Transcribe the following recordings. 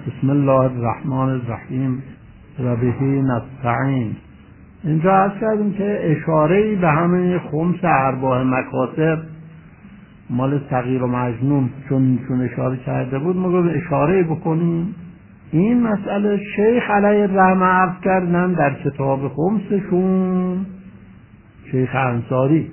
بسم الله الرحمن الرحیم و به نستعین. اینجا عرض کردیم که اشاره‌ای به همین خمس ارباح مکاسب مال صغیر و مجنون چون اشاره کرده بود ما گفتیم اشاره بکنیم. این مسئله شیخ علیه الرحمه عرض کردن در کتاب خمسشون، شیخ انصاری،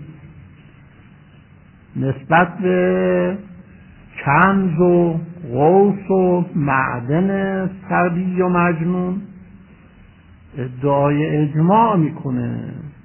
نسبت به کنز و غوث و معدن صبی و مجنون ادعای اجماع میکنه.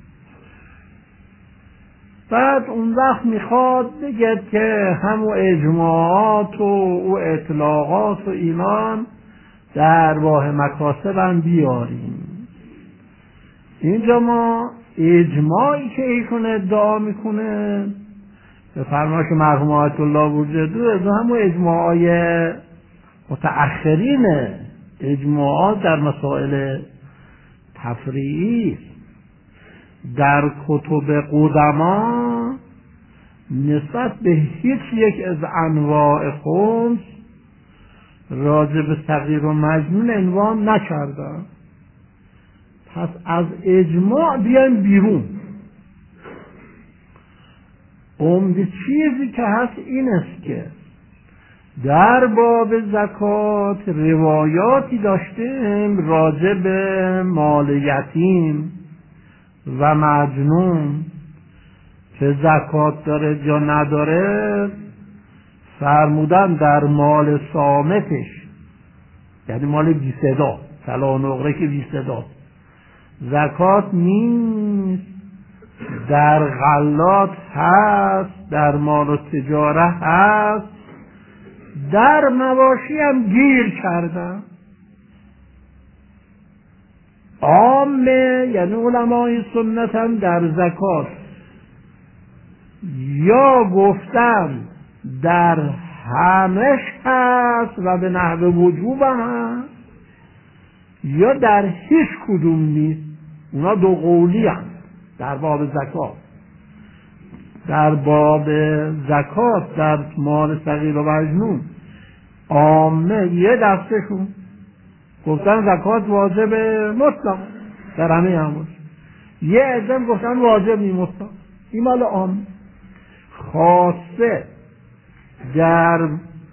بعد اون وقت میخواد بگه که همون اجماعات و او اطلاقات و ایمان در ارواح مکاسب هم بیاریم. اینجا ما اجماعی که ایشون ادعا میکنه به فرمایش مرحوم آیت الله وجدو از همون اجماعای متأخرینه، اجماعات در مسائل تفریعی. در کتب قدما نسبت به هیچ یک از انواع خمس راجع به صغیر و مجنون عنوان نکردن. پس از اجماع بیایم بیرون. عمده چیزی که هست این است که در باب زکات روایاتی داشتیم راجع به مال یتیم و مجنون که زکات داره یا نداره، فرمودن در مال صامتش، یعنی مال بی صدا، طلا و نقره که بی صدا، زکات نیست. در غلات هست، در مال و تجاره هست، در مواشی هم گیر کردن. عامه یعنی علمای سنت هم در زکات یا گفتن در همش هست و به نحو وجوب هست یا در هیچ کدوم نیست. اونا دو قولی هم در باب زکات. در باب زکات در مال صغیر و مجنون عامه یه دستشون گفتن زکات واجب مطلق در همه همون، یه عدم گفتن واجب نی مطلق. این مال عام. خاصه در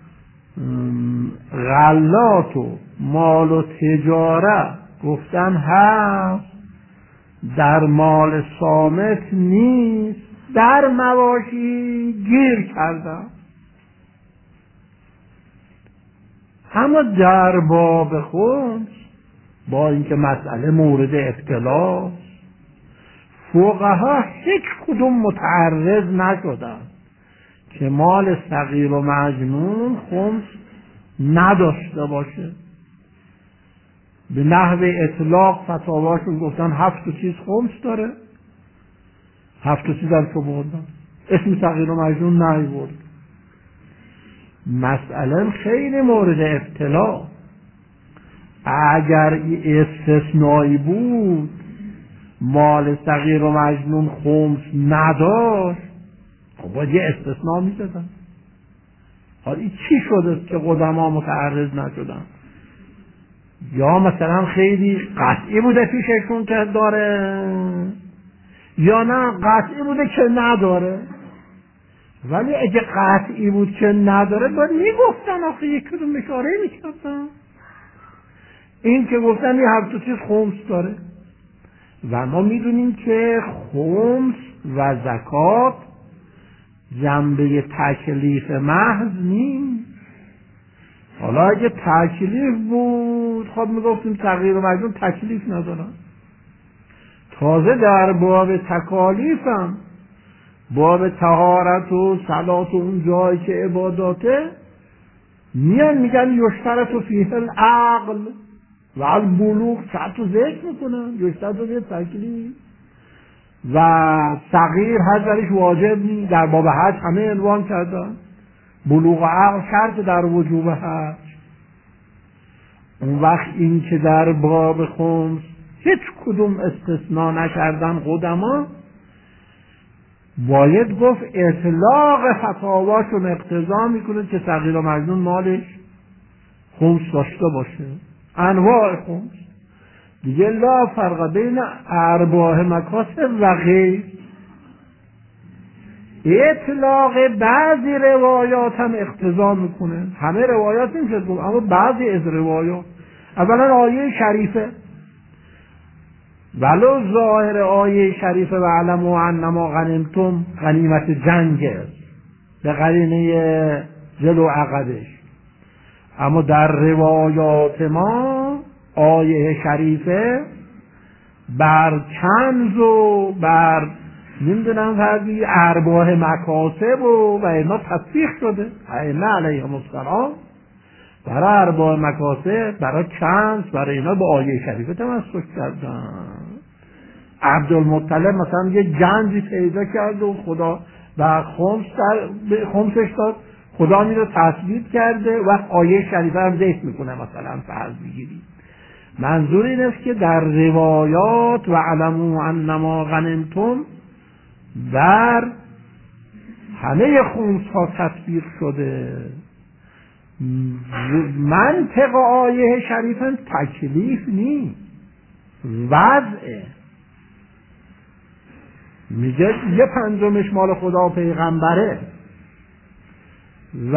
غلات و مال و تجاره گفتن هست، در مال صامت نیست، در مواشی گیر کردن. اما در باب خمس با اینکه مسئله مورد اختلاف، فقها هیچ کدوم متعرض نشدن که مال صغیر و مجنون خمس نداشته باشه. به نحو اطلاق فتاواشون گفتن 7 چیز خمس داره، 7 چیز هم تو بردن، اسم صغیر و مجنون نیورد. مسئله خیلی مورد ابتلا. اگر استثنایی بود مال صغیر و مجنون خمس نداشت، خب باید یه استثناء می‌زدن. حالا این چی شده که قدما متعرض نشدن؟ یا مثلا خیلی قطعی بوده پیششون که داره، یا نه قطعی بوده که نداره. ولی اگه قطعی بود که نداره باید میگفتن، آخه یک کدوم اشاره میکردن. این که گفتن یه 7 چیز خمس داره و ما میدونیم که خمس و زکات جنبه تکلیف محض نیست. حالا اگه تکلیف بود خب میگفتیم صغیر و مجنون تکلیف ندارن. تازه در باب تکالیف هم، باب طهارت و صلات و اون جایی که عباداته، میان میگن یشترط و فیه العقل و البلوغ، شرط و ذکر میکنن، یشترط و فیه تکلیف و صغیر حج درش واجب نی. در باب حج همه عنوان کردن بلوغ و عقل شرط در وجوب حج. اون وقت این که در باب خمس هیچ کدوم استثناء نکردن قدما، باید گفت اطلاق فتاواشون اقتضا میکنه که صغیر و مجنون مالش خمس داشته باشه، انواع خمس دیگه. لا فرق بین ارباح مکاسب و غیر. اطلاق بعضی روایات هم اقتضا میکنه، همه روایات نمیشه گفت، اما بعضی از روایات. اولا آیه شریفه، ولو ظاهر آیه شریفه و علموا انما غنیمتم غنیمت جنگه به قرینه جلو عقبش، اما در روایات ما آیه شریفه بر کنز و بر نمیدونم فرقی ارباح مکاسب و اینا تطبیق شده. ائمه علیهم السلام برای ارباح مکاسب، برای کنز، برای اینا با آیه شریفه تمسک کردن. عبدالمطلب مثلا یه گنجی پیدا کرد و خدا و خمسش داد، خدا می رو تثبیت کرده و آیه شریفه هم ذکر میکنه. مثلا فرض بگیرید منظور این است که در روایات و علموا انما غنیمتم بر همه خمس ها تطبیق شده. منطق آیه شریفه تکلیف نیست، وضعه. میگه یه پنجمش مال خدا و پیغمبره و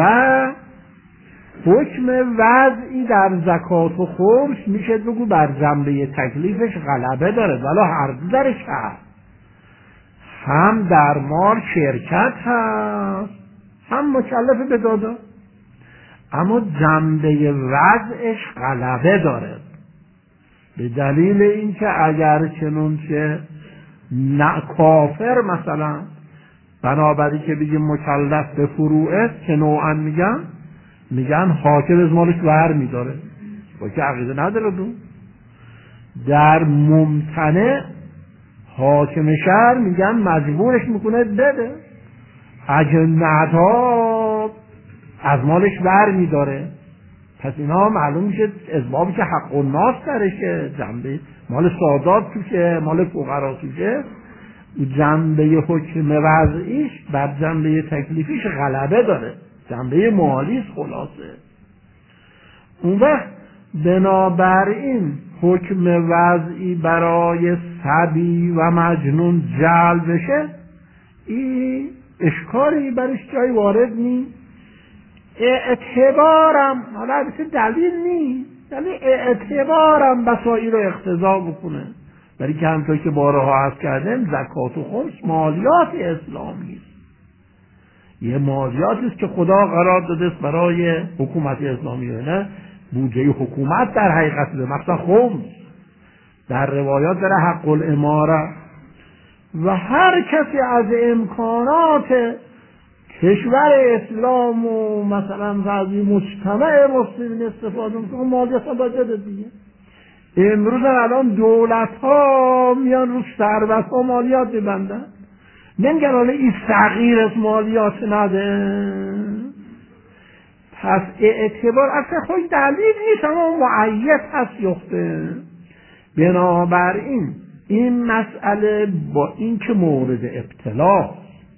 حکم وضعی در زکات و خمس میشه بگو بر جنبه تکلیفش غلبه داره، ولی هر دو درش هست، هم در مال شرکت هست هم مکلف به داده، اما جنبه وضعش غلبه داره، به دلیل اینکه اگر چنونچه کافر مثلا بنابراین که بگیم مکلف به فروعه که نوعا میگن حاکم از مالش ور میداره با که عقیده نداره. دو در ممتنع حاکم شهر میگن مجبورش میکنه بده، اگه نداد از مالش ور میداره. پس اینا معلوم میشه اسبابی که حق الناس درشه، جنبه مال سادات توشه، مال فقرا توشه، جنبه حکم وضعیش بر جنبه تکلیفیش غلبه داره، جنبه مالیش خلاصه. اون وقت بنابراین حکم وضعی برای صبی و مجنون جلب بشه، این اشکالی برش جای وارد نیست. اعتبارم حالا البته دلیل نیست، یعنی اعتبارم بسایی رو اقتضا بکنه، برای که همطور که بارها عرض کردیم زکات و خمس مالیات اسلامی است، یه مالیاتی است که خدا قرار داده است برای حکومت اسلامی، نه بودجه حکومت در حقیقت به مقصد خمس. در روایات داره حق الاماره و هر کسی از امکانات کشور اسلام و مثلا بعضی مجتمع مسلمین استفاده میکنه، مالیات باید بده دیگه. امروز الان دولت ها میان رو ثروت ها مالیات میبندن، نمیگن حالا این صغیر از مالیات نده. پس اعتبار اصلا خود دلیل نیست، اما معید هست یخته. بنابراین این مسئله با این که مورد ابتلا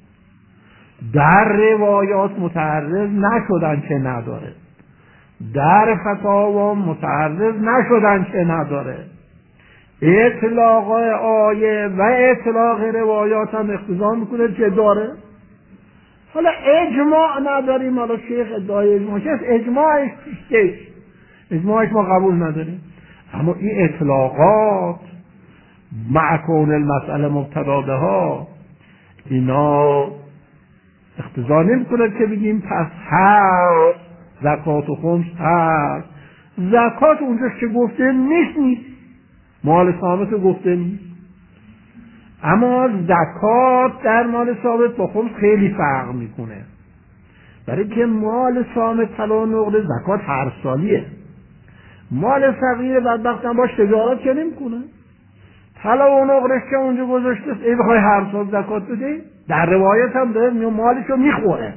در روایات متعرض نشدن که نداره، در فتاوا متعرض نشدن که نداره، اطلاق آیه و اطلاق روایات هم اقتضا میکنه که داره. حالا اجماع نداریم، حالا شیخ ادعای اجماع هست، اجماعش پیشکش، اجماعش ما قبول نداریم، اما این اطلاقات مع کون المسئله مبتدا بها اینا اقتضا نمیکنه که بگیم پس هست زکات و خمس هست. زکات اونجاش که گفته نیست، مال ثابت گفته نیست، اما زکات در مال ثابت با خمس خیلی فرق میکنه، برای که مال ثابت طلا و نقره زکات هر سالیه، مال صغیر بدبخت هم باش تجارت که نمیکنه، طلا و نقرش که اونجا گذاشته ای بخوای هر سال زکات بدی، در روایت هم داره مالشو میخوره،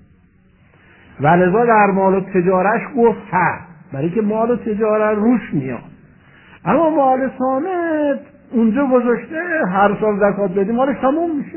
ولذا در مال و تجارش گفت هست، برای که مال و تجارت روش میاد. اما مال ثابت اونجا گذاشته هر سال زکات بدی مالش تموم میشه.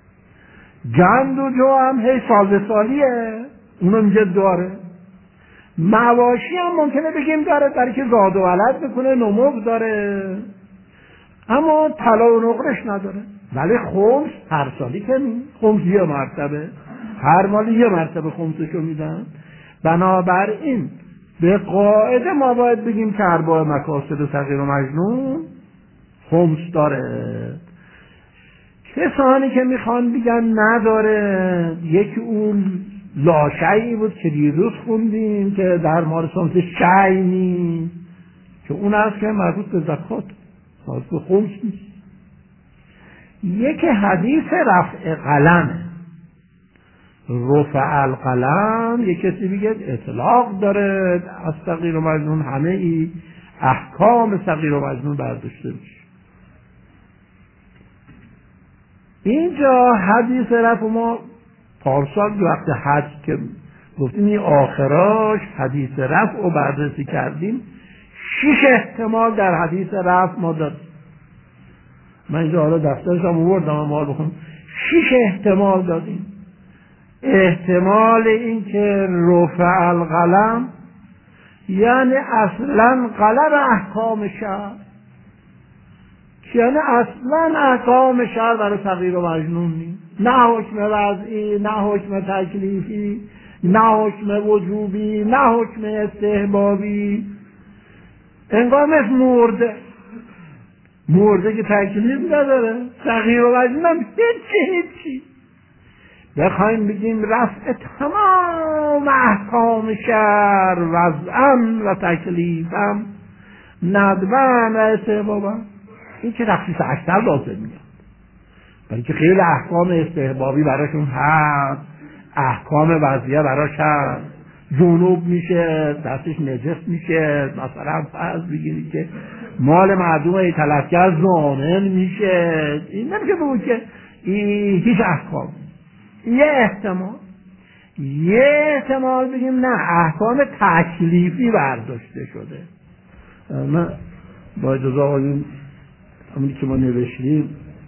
گند و جو هم هی سال به سالیه، اونو میگه داره. مواشی هم ممکنه بگیم داره، برای که زاد و ولد میکنه، نمو داره، اما طلا و نقرش نداره. ولی خمس هر سالی که خمس یه مرتبه، هر مال یه مرتبه خمسشو میدن. بنابراین به قاعده ما باید بگیم که ارباع مکاسب صغیر و مجنون خمس داره. کسانی که میخوان بگن نداره، یکی اون لاشعی بود که دیروز خوندیم که در مورد خمس شعی نیست، که اون هست که مربوط به زکات، مربوط به خمس نیست. یکی حدیث رفع قلمه، رفع القلم، یک کسی بگه اطلاق داره از صغیر و مجنون، همه ای احکام صغیر و مجنون برداشته میشه. اینجا حدیث رفع ما پارسال وقت حج که گفتیم این آخراش حدیث رفع رو بررسی کردیم، 6 احتمال در حدیث رفع ما داریم. من اینجا حالا دفترشم آوردم اما بخونم. 6 احتمال دادیم. احتمال این که رفع القلم یعنی اصلا قلم احکام شرع، یعنی اصلا احکام شرع برای صغیر و مجنون نیست، نه حکم وضعی، نه حکم تکلیفی، نه حکم وجوبی، نه حکم استحبابی. انگار مثل مرده که تکلیف نداره، صغیر و مجنون هم هیچی. بخوایم بگیم رفع تمام احکام شرع وضعا و تکلیفا، ندبا و استحبابا، این که تخصیص اکثر لازم میاد، برای که خیلی احکام استحبابی براشون هست، احکام وضعیه براش هست. جنوب میشه، دستش نجس میشه، مثلا فرض بگیری که مال معدوم تلفگر زامن میشه، این نمیشه بگو که این هیچ احکام. یه احتمال بگیم نه احکام تکلیفی برداشته شده. من با اجازه آقایون همونی که ما نوشتیم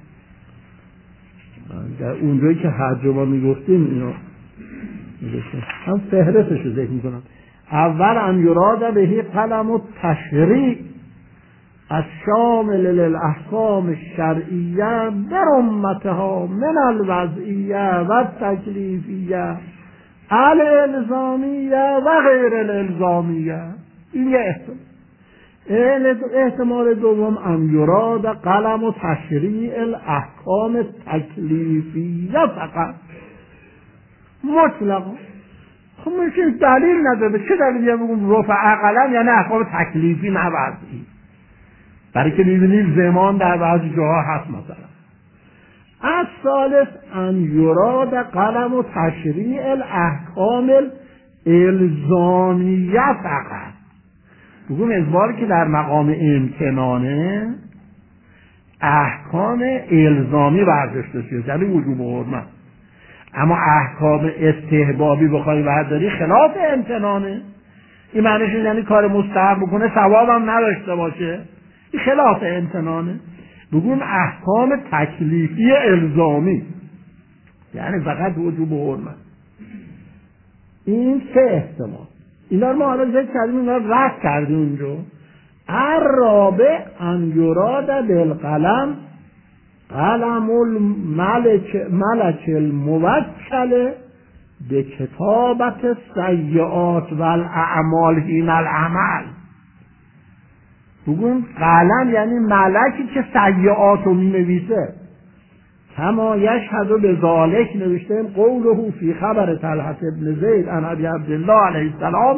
در اونجایی که حج ما میگفتیم اینو نوشتیم، هم فهرستش رو ذکر میکنم. اول ان یراد بهی قلم و تشریع از شامل الاحکام الشرعیه در امتها من الوضعیه و تکلیفیه الالزامیه و غیر الالزامیه. این یه احتمال. احتمال دوم ان یراد قلم و تشریع الاحکام تکلیفیه فقط مطلقا. خب میشه دلیل نداره، چه دلیلی بگم رفع قلم یعنی احکام تکلیفی نه وضعی، برای که میبینید زمان در بعضی جاها هست. مثلا از ثالث ان یراد قلم و تشریع الاحکام الزامیه فقط، بگم اجباری که در مقام امتنانه احکام الزامی برداشته شده، یعنی وجوب و حرمت. اما احکام استحبابی بخوای برداری خلاف امتنانه، این معنیش یعنی کار مستحب بکنه ثواب هم نداشته باشه، این خلاف امتنانه. بگم احکام تکلیفی الزامی یعنی فقط وجوب و حرمت. این 3 احتمال. اینا رو ما حالا ذکر کردیم، اینا رو رد کردیم اونجا. الرابع ان یراد بالقلم قلم الملک الموکل به کتابت سیئات و الاعمال حین العمل. بگون قلم یعنی ملکی که سیئات رو می نویسه. کما یشهد به ذالک نوشته قوله فی خبر طلحة بن زید عن ابی عبدالله علیه السلام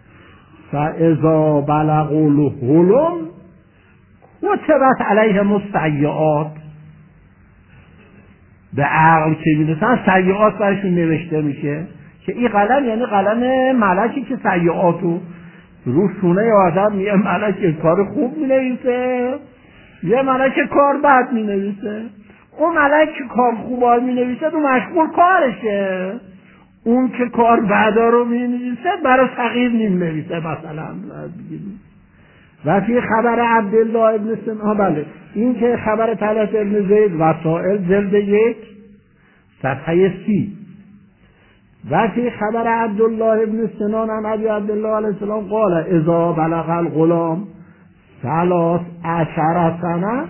فاذا بلغوا الحلم کتبت علیهم السیئات. به عقل که میرسن سیئات برشون نوشته میشه، که این قلم یعنی قلم ملکی که سیئاتو رو شونه آدم، یه ملک کار خوب مینویسه، یه ملک کار بد مینویسه. اون ملک که کار خوبا مینویسه تو مشغول کارشه، اون که کار بدا رو مینویسه برای صغیر نویسه. مثلا و فی خبر عبدالله ابن سنان، بله این که خبر طلحة ابن زید وسائل جلد 1 صفحه 30 و فی خبر عبدالله ابن سنان عن ابی عبدالله علیه السلام قال اذا بلغ الغلام 13 سنه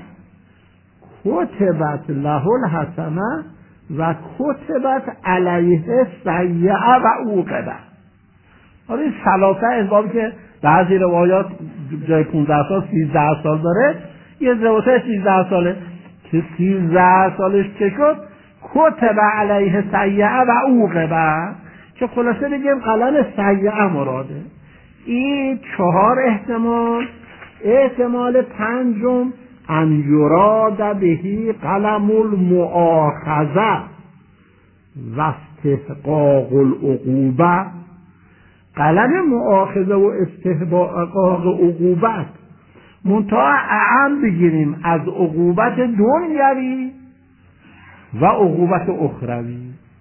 کتبت له الحسنه و کتبت علیه سیئه و عوقبه. حالا این 13 اسبابی که بعضی روایات جای 15 سال 13 سال داره، یه روایت 13 ساله که 13 سالش که شد کتب علیه سیئه و عوقبه، که خلاصه بگیم قلم سیئه مراده. این 4 احتمال. احتمال پنجم ان یراد بهی قلم المؤاخذه و استحقاق العقوبه، قلم مؤاخذه و استحقاق عقوبت منتها اعم بگیریم از عقوبت دنیوی و عقوبت اخروی.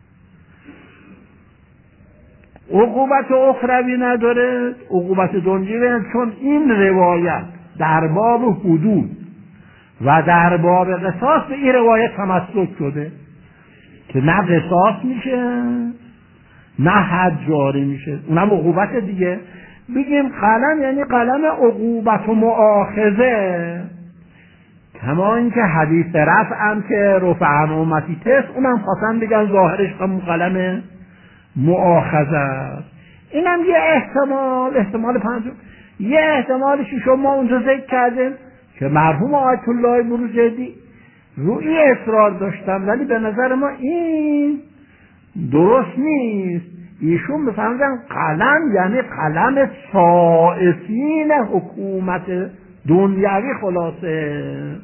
عقوبت اخروی نداره، عقوبت دنیوی، چون این روایت در باب حدود و در باب قصاص به این روایت تمسک شده که نه قصاص میشه نه حد جاری میشه، اونم عقوبت دیگه. بگیم قلم یعنی قلم عقوبت و مؤاخذه، کما اینکه حدیث رفع هم که رفع عن امتی تست، اونم خواستن بگن ظاهرش هم قلم مؤاخذه است. اینم یه احتمال پنجم. یه احتمال ششم ما اونجا ذکر کردیم که مرحوم آیت الله بروجردی روی اصرار داشتن، ولی به نظر ما این درست نیست. ایشون بفهمدن قلم یعنی قلم سائسین حکومت دنیوی، خلاصه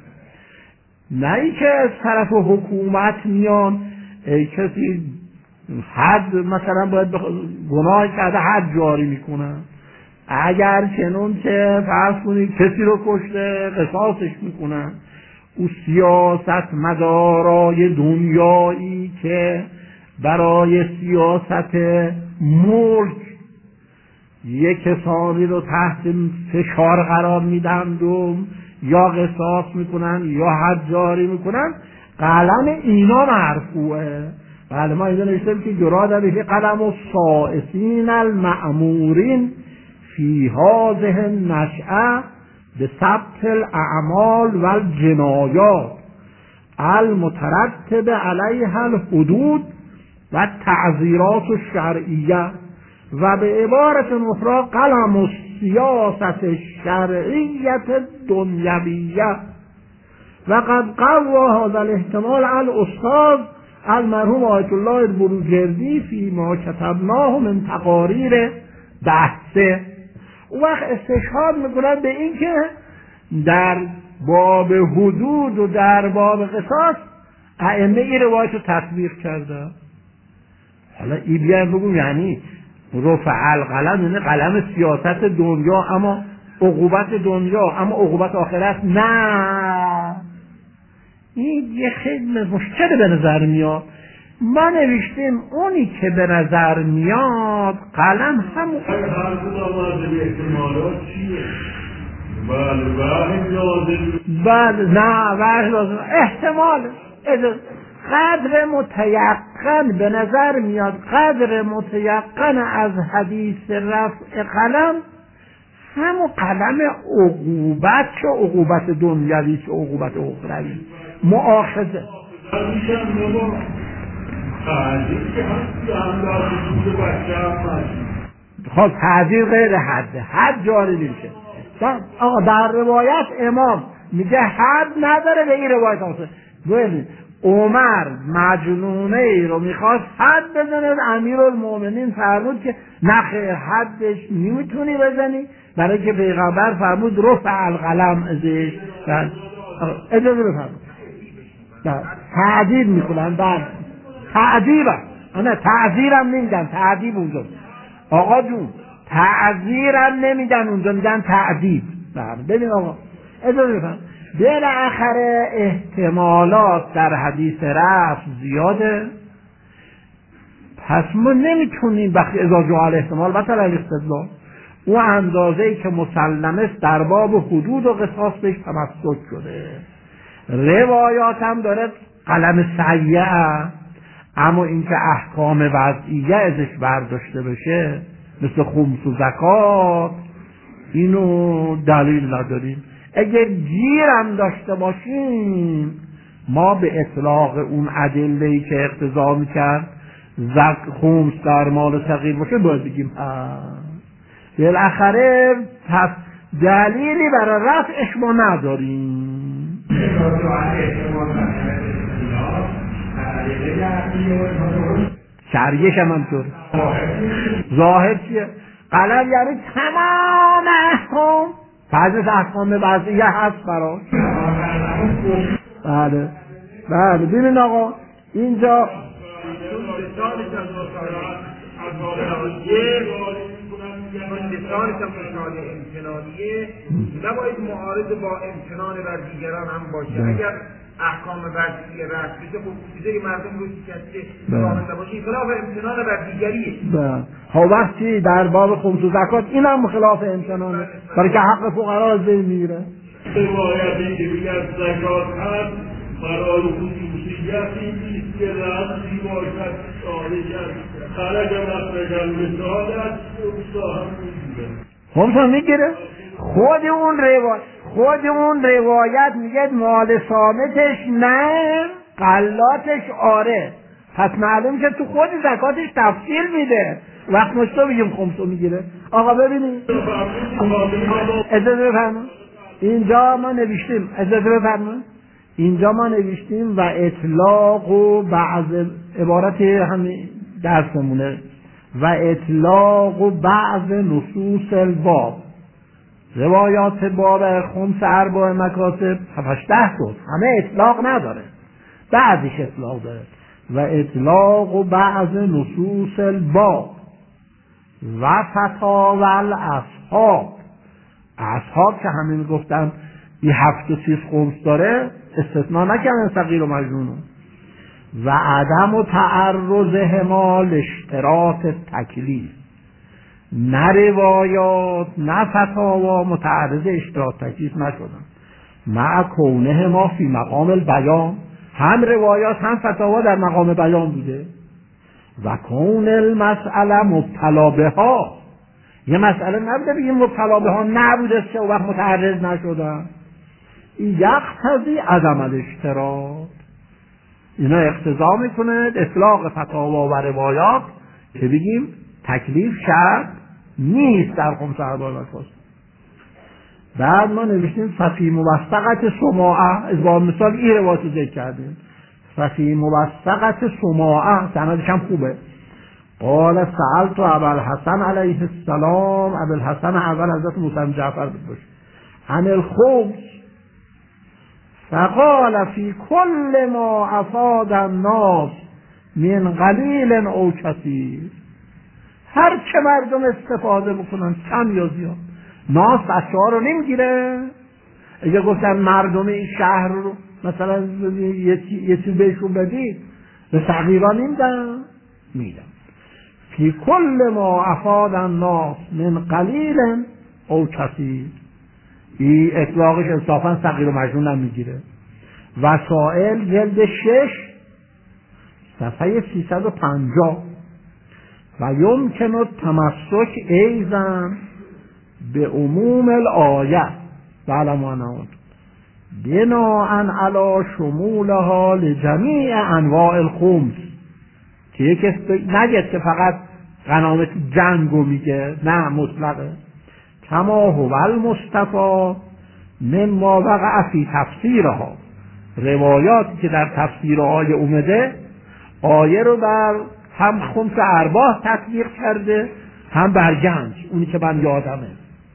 نه ای که از طرف حکومت میان کسی حد مثلا باید گناه کرده حد جاری میکنن، اگر چنون که فرض کنید کسی رو کشته قصاصش میکنن. او سیاست مدارای دنیایی که برای سیاست ملک یک کسانی رو تحت فشار قرار میدن و یا قصاص میکنن یا حد جاری میکنن، قلم اینا مرفوعه. بله ما اینجا نوشتیم که جراد به قلم الصائصین المأمورین فی هذه النشأة بثبت الاعمال و الجنایات المترتب علیها الحدود و تعزیرات الشرعیه، و به عبارت اخرى قلم السیاست الشرعیه الدنیویه. و قد قوى هذا الاحتمال الاستاذ المرحوم آیت الله بروجردی فی ما کتبناه من تقاریر بحثه. اون وقت استشهاد میکنن به این که در باب حدود و در باب قصاص ائمه این روایت رو تطبیق کرده. حالا این بیایم بگم یعنی رفع القلم یعنی قلم سیاست دنیا، اما عقوبت دنیا، اما عقوبت آخرت نه. این یه خیلی مشکل به نظر میاد. ما نوشتیم اونی که به نظر میاد قلم هم بله نه وحی لازم احتمال قدر متیقن به نظر میاد، قدر متیقن از حدیث رفع قلم همون قلم عقوبت، چه عقوبت دنیوی چه عقوبت اخروی، مؤاخذه. خب تعذیر غیر حد جاری میشه. آقا در روایت امام میگه حد نداره، به این روایت آسه ببینید عمر مجنونه ای رو میخواست حد بزنه، امیرالمومنین فرمود که نخیر حدش نمیتونی بزنی، برای که پیغمبر فرمود رفع القلم ازش. اجازه بفرمود تعذیر میکنن، بعد تعذیرم نه تعذیرم نمیدن، تعذیب اونجا آقا جون تعذیرم نمیدن اونجا، میدن تعذیب. ببین آقا اجازه بفرمود بالاخره احتمالات در حدیث رفع زیاده، پس ما نمیتونیم وقتی اذا جاء الاحتمال مثلا الاستدلال او اندازه‌ای که مسلمه است در باب حدود و قصاص بهش تمسک شده. روایات هم داره قلم سیئه، اما اینکه احکام وضعیه ازش برداشته بشه مثل خمس و زکات، اینو دلیل نداریم. اگر گیرم داشته باشیم ما به اطلاق اون ادله‌ای که اقتضا میکرد خمس در مال صغیر باشه باید بگیم بالاخره پس دلیلی برای رفعش ما نداریم. شرعیش هم همطور. ظاهر چیه؟ قلم یعنی تمام احکام، بعضی احکام وضعیه هست براش. بله بله ببین آقا اینجا لسانش هم مشاهده امتنانیه نباید معارض با امتنان بر دیگران هم باشه. اگر احکام وضعیه رد بشه خب چیزی مردم رو شکسته قانون نباشه خلاف امتنان بر دیگریه. ها وقتی در باب خمس و زکات این هم خلاف امتنانه برای که حق فقرا از بین میره. روایتی که میگن زکات هست برای خصوصیتی نیست که رمزی باشد خارج خرج مخرج مثالت خمسا میگیره. خود اون روایت میگه مال صامتش نه قلاتش آره، پس معلوم که تو خود زکاتش تفصیل میده. وقت مشتو بگیم خمسو میگیره. آقا ببینید اجازه بفرمایید اینجا ما نوشتیم، اجازه بفرمایید اینجا ما نوشتیم و اطلاق و بعض عبارت همین درسمونه و اطلاق و بعض نصوص الباب، روایات باب خمس اربع مکاتب 7-8 تا همه اطلاق نداره، بعضیش اطلاق داره. و اطلاق و بعض نصوص الباب و فتاوی اصحاب که همین گفتن این 7 و 30 خمس داره استثناء نکردن صغیر و مجنون. و عدم و تعرضهما لاشتراط تکلیف، نه روایات نه فتاوا متعرض اشتراط تکلیف نشدن مع کونه ما فی مقام البیان، هم روایات هم فتاوا در مقام بیان بوده. و کون المسئله مبتلا بها، یه مسئله نبوده بگیم مبتلا بها نبوده چه وقت متعرض نشدن. یقتضی عدم الاشتراط، اینا اقتضا میکنه اطلاق فتاوا و روایات که بگیم تکلیف شرط نیست در خمس اربع مکاتب. بعد ما نوشتیم ففی موثقت سماعه، از با مثال این روایت رو ذکر کردیم. ففی موثقت سماعه سندش هم خوبه. قال سألت ابوالحسن علیه السلام، ابوالحسن اول حضرت موسی بن جعفر بود، عن الخمس فقال فی کل ما افاد الناس من قلیل او کثیر، هر چه مردم استفاده بکنن کم یا زیاد، ناس بچه ها رو نمیگیره. اگه گفتن مردم این شهر رو مثلا یه چیز بهشون بدید به صغیران میدن. فی کل ما افاد الناس من قلیل او کثیر، این اطلاقش انصافا صغیر و مجنون هم میگیره. وسائل جلد 6 صفحه 350. و یمکن التمسک ایضا به عموم الآیه علمانون بناء علی شمولها لجمیع انواع الخمس، که یکی نگه که فقط غنایمت جنگو میگه، نه مطلقه. کما هو المصطفی مما وقع فی تفسیرها، روایاتی که در تفسیرهای اومده آیه رو بر هم خمس ارباح تطبیق کرده هم بر گنج، اونی که من یادمه.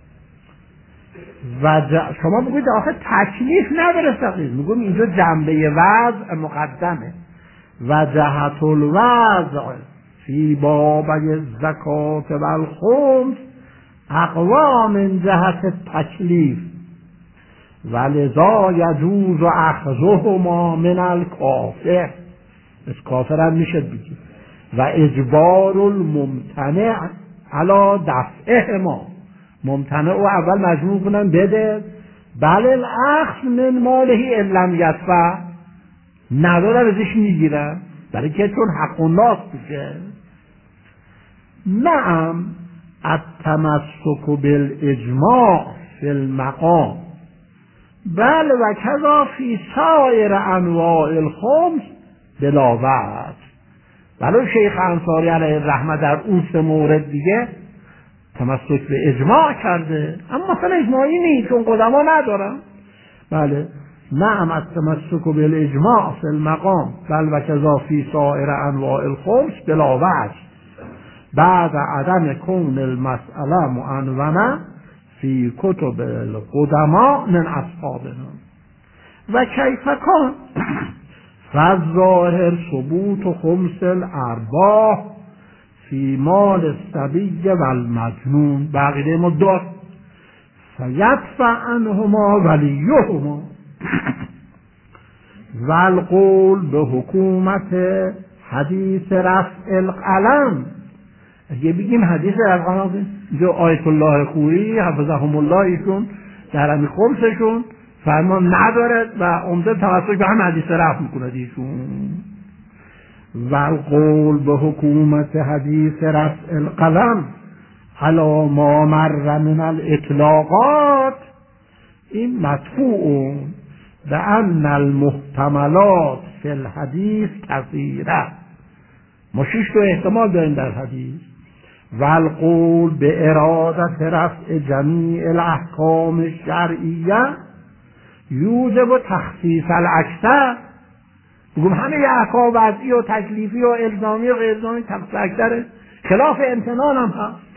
و شما بگوید آخه تکلیف نداره صغیر، میگم اینجا جنبه وضع مقدمه. و جهت الوضع فی بابی زکات و الخمس اقوا من جهت تکلیف و لذا یجوز اخذهما من الکافر، از کافر هم میشه بگید. و اجبار الممتنع علی دفعهما، ممتنع و اول مجبور کنن بده، بل الاخذ من ماله ان لم یدفع، نداره ازش میگیرن. برای که چون حق الناس میشه. نعم التمسک بالاجماع فی المقام بل و کذا فی سایر انواع الخمس بلا وجه. ولی شیخ انصاری علیه الرحمه در اون 3 مورد دیگه تمسک به اجماع کرده، اما مثلا اجماعی نیست چون قدما ندارن. بله نعم التمسک بالاجماع فی المقام بل و کذا فی سایر انواع الخمس بلا وجه بعد عدم کون المسئله معنونه فی کتب القدماء من اصحابنا و کیف کان فالظاهر ثبوت خمس الارباح فی مال الصبی و المجنون بقیده مدار فیدفع عنهما ولیهما و القول به حکومت حدیث رفع القلم. اگه بگیم حدیث رفع القلم جو آیت الله خویی حفظهم الله ایشون در همی خمسشون فرمان نداره و عمده توسط به هم حدیث رفع میکنه ایشون. و القول به حکومت حدیث رفع القلم علی ما مر من الاطلاقات این مدفوع به ان المحتملات فی الحدیث کثیره. ما 6 تا احتمال داریم در حدیث. و القول به ارادت رفع جمیع الاحکام الشرعیه یوجب تخصیص الاکثر. بگم همه احکام وضعی و تکلیفی و الزامی و غیر الزامی تخصیص اکثره، خلاف امتنان هم هست.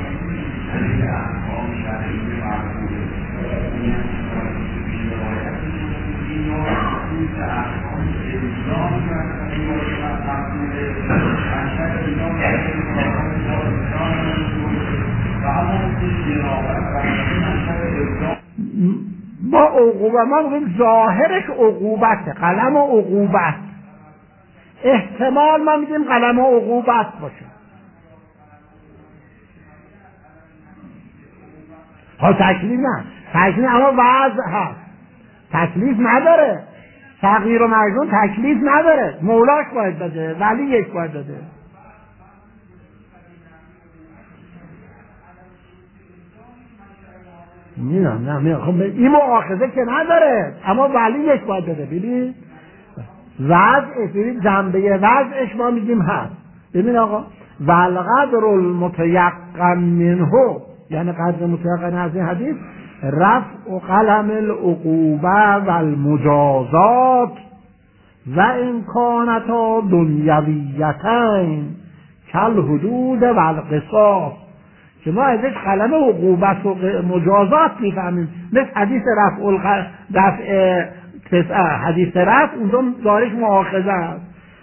با عقوبت ما بگیم ظاهرش عقوبته، قلم و عقوبت. احتمال ما میگیم قلم و عقوبت باشه. ها تکلیف نه، تکلیف اما وضع هست، تکلیف نداره. صغیر و مجنون تکلیف نداره، مولاش باید بده، ولیش باید بده. نه خب این مؤاخذه که نداره، اما ولیش باید بده. ببین وضعش، ببین جنبه وضعش ما میگیم هست. ببین آقا والقدر المتیقن منه، یعنی قدر متیقن از این حدیث رفع قلم العقوبه و المجازات و امکانتا دنیویتین کل حدود و القصاص، که ما ازش قلم عقوبت و مجازات میفهمیم. مثل حدیث حدیث رفع اونجا دارش مؤاخذه است.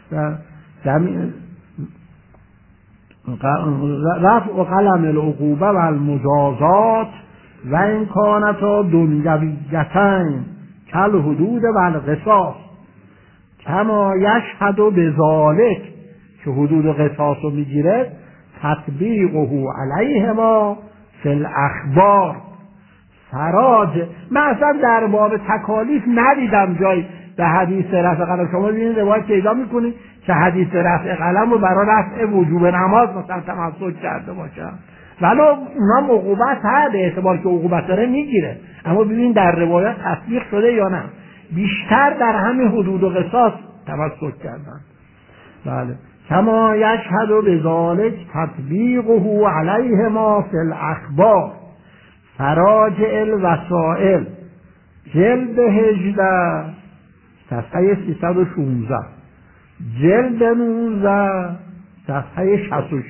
رفع قلم العقوبه و المجازات و امکانتا دنیویتین کل حدود و القصاص کما یشهد بذالک، که حدود و قصاص رو میگیره تطبیقه علیهما فی الاخبار فراج. من اصلا در باب تکالیف ندیدم جای به حدیث رفع قلم. شما ببینید روایت پیدا میکنید که حدیث رفع قلم رو برای رفع وجوب نماز مثلا تمسک کرده باشه، ولی اونم عقوبت هست، به اعتبار که عقوبت داره میگیره. اما ببین در روایت تصدیق شده یا نه، بیشتر در همین حدود و قصاص تمسک کردن. بله کما یشهد بذالک تطبیقه علیهما فی الاخبار فراجع الوسائل جلد 18 صفحه 316 جلد 19 صفحه 66.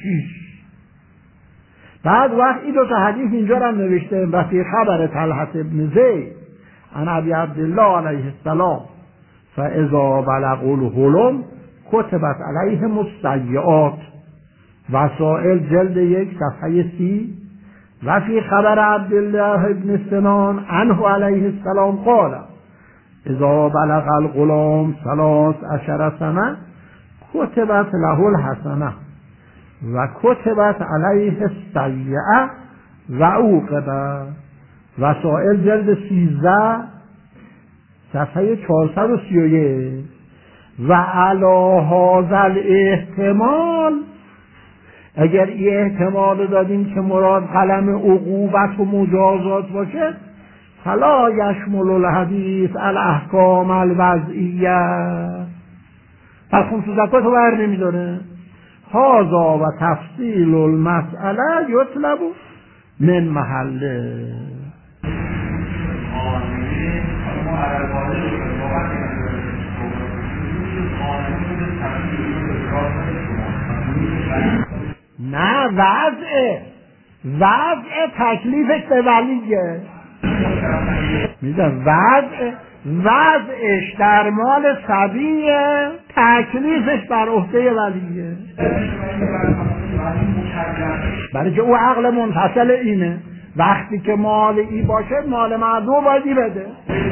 بعد وقت این 2 تا حدیث اینجا رو نوشته و فی خبر طلحة بن زید عن ابی عبدالله علیه السلام فاذا بلغوا الحلم کتبت علیهم السیئات وسائل جلد 1 صفحه 30 و فی خبر عبدالله بن سنان عنه علیه السلام قال اذا بلغ الغلام 13 سنه کتبت له الحسنه و کتبت علیه السیئه و عوقبه وسائل جلد 13 صفحه 431 و علی هذا الاحتمال، اگر این احتمال دادیم که مراد قلم عقوبت و مجازات باشه، فلا یشمل الحدیث الاحکام الوضعیه، پس خمس زکات رو بر نمیداره. هذا و تفصیل المسئله یطلب من محله. نه، وضع تکلیفش به ولیه. میدونم وضعش در مال صبیه، تکلیفش بر عهده ولیه، برای که او عقل منفصل اینه. وقتی که مال ای باشه مال مردم باید ای بده.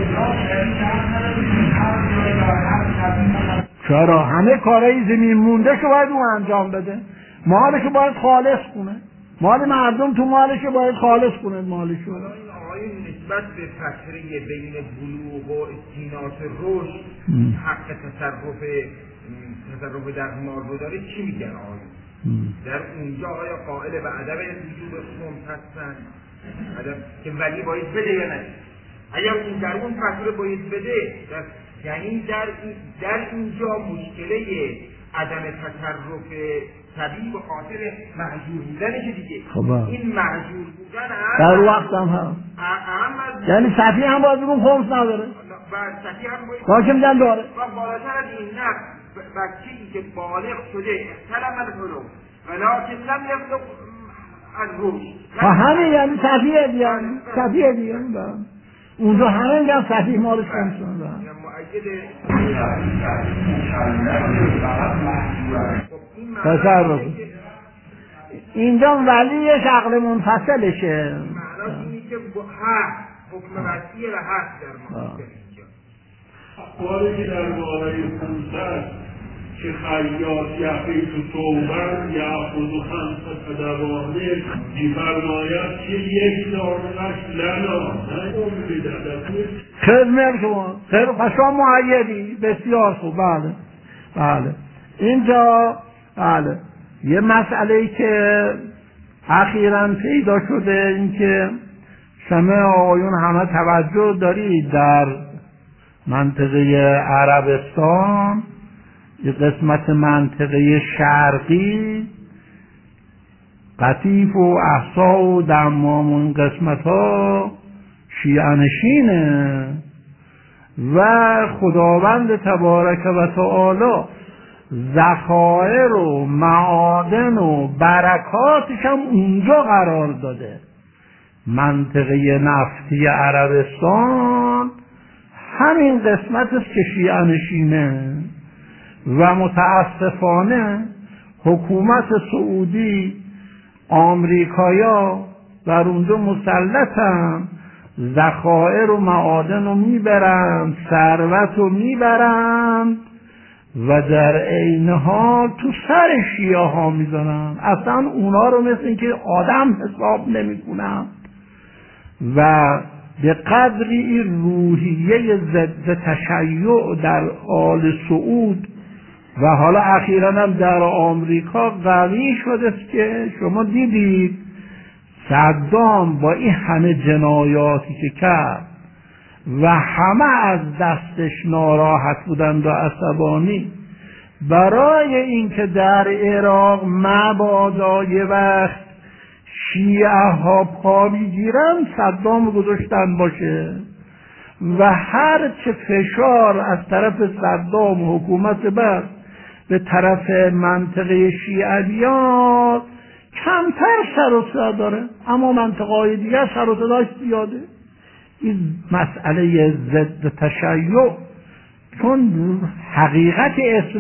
چرا؟ همه کارهای زمین مونده که باید او انجام بده. مالش باید خالص کنه، مال مردم تو مالش باید خالص کنه مالشو. آقایون نسبت به فتره بین بلوغ و استیناس رشد حق تصرف در مال رو داره چی میگن آقایون؟ در اونجا آیا قائل به عدم وجوب خمس هستن؟ که ولی باید بده یا نه؟ اگر اون در اون فتره باید بده، یعنی در اینجا مشکله عدم تصرف طبیعی به خاطر محجور بودنه دیگه. این محجور بودن در وقت هم یعنی صفی هم باید بگم خمس نداره، صفی هم باشه میگن داره. و بالاتر از این نه، بچه‌ای که بالغ شده احتلم الحلم ولیکن لم یبلغ الرشد، همین یعنی صفیه دیگه اونجا همه میگن صفی مالش خمس نداره. تصرف اینجا ولیش عقل منفصلشه. معناش اینه که حکم وسیع و حق در مال اینجا. اقوالی که در بالای خمسه که خیاط یقی تو توبر یأخذ خمسة دوانه می‌فرماید که یک دانه‌اش لنا نه عمری دادن. خیلی شما خیلی خوشا معیدی، بسیار خوب. بله اینجا بله یه مسئله‌ای که اخیراً پیدا شده، این که شما آقایون همه توجه دارید در منطقه عربستان، یه قسمت منطقه شرقی، قطیف و احسا و دمام، این قسمت ها شیعه نشینه و خداوند تبارک و تعالی ذخایر و معادن و برکاتش هم اونجا قرار داده. منطقه نفتی عربستان همین قسمت است که شیعه نشینه و متاسفانه حکومت سعودی، آمریکایا بر اونجا مسلطن، ذخایر و معادن رو میبرند، ثروت رو میبرند و در عین حال تو سر شیعه ها میزنن. اصلا اونا رو مثل اینکه آدم حساب نمیکنن و به قدری این روحیه ضد تشیع در آل سعود و حالا اخیراً هم در آمریکا قوی شده است که شما دیدید صدام با این همه جنایاتی که کرد و همه از دستش ناراحت بودند و عصبانی، برای اینکه در عراق مبادا یه وقت شیعه ها پا میگیرن صدام گذاشتن باشه و هر چه فشار از طرف صدام و حکومت بعد به طرف منطقه شیعه بیاد کمتر سر و صدا داره، اما منطقه دیگه سر و صداش زیاده. این مسئله ضد تشیع، چون حقیقت